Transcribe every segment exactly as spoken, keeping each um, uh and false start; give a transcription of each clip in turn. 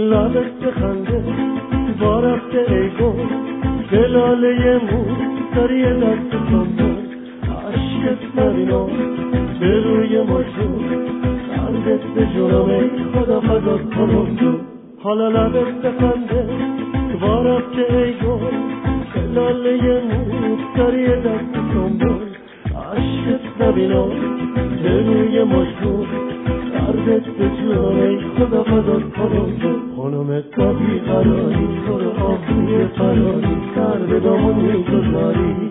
لبت بخنده با رفته ای گل دلاله مو داری دست کن عشقت نبینم به روی مجنون قلبت به جونم ای خدا فدات کنم جو حالا لبت بخنده با رفته ای گل دلاله مو داری دست کن عشقت نبینم به روی مجنون قلبت به جونم ای خدا فدات کنم جو خانم تا بیقراری تو رو آبروی فراری سر به دامون میگذاری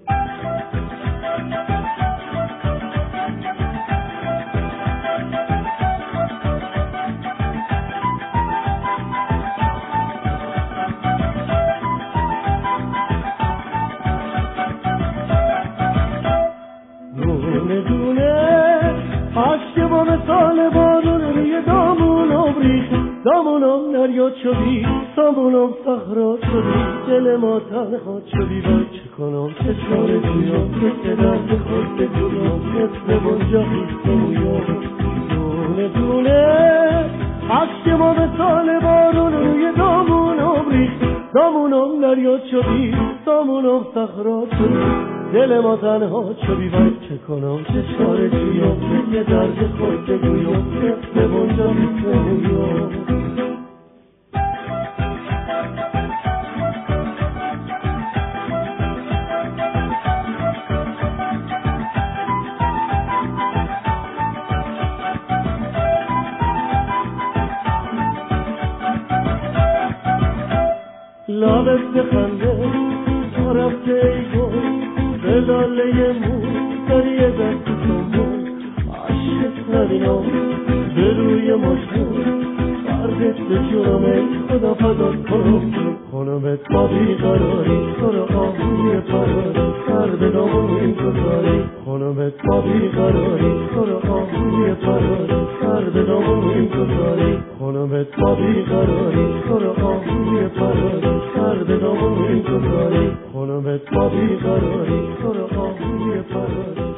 دونه دونه عشق با مثال بارون روی دامونم ریخت دامونم نریاد شدی دامونم صخرا شدی دل ما تنها شدی وای چه کنم چه چاره جویم که درد خود بگویم مثل بنجا خیست مویم دونه دونه عشق با مثال بارون روی دامونم ریخت دامونم نریاد شدی دامونم صخرا شدی دل ما تنها شدی وای چه کنم چه چاره جویم که درد خود بگویم مثل بنجا خیست مویم لبت بخنده تا رفته ای گل دلاله مو داری دست کن عشقت نبینم به روی مجنون قلبت به جونم ای خدا فدات کنم خانمت با بیقراری تو رو آبروی فراری سر به دامون میگذاری خانمت با بیقراری تو رو آبروی فراری سر به دامون میگذاری خانمت با بیقراری تو رو آبروی فراری سر به دامون میگذاری خانمت با بیقراری تو رو آبروی فراری